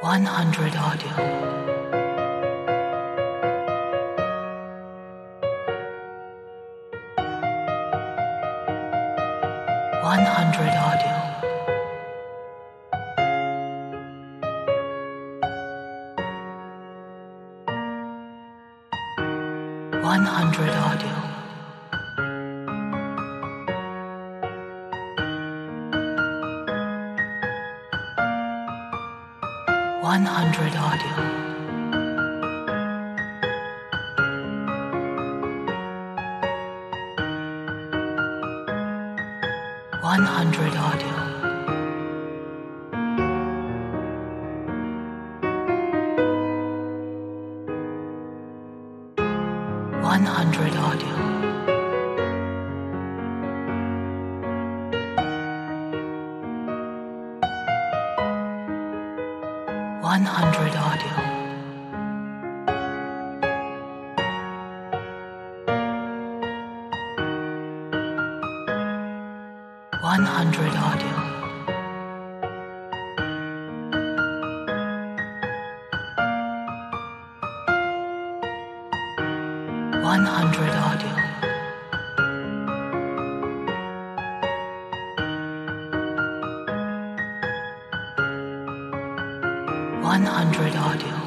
100 audio. 100 audio. 100 audio. 100 audio. 100 audio. 100 audio. 100 audio. 100 audio. 100 audio. 100 audio.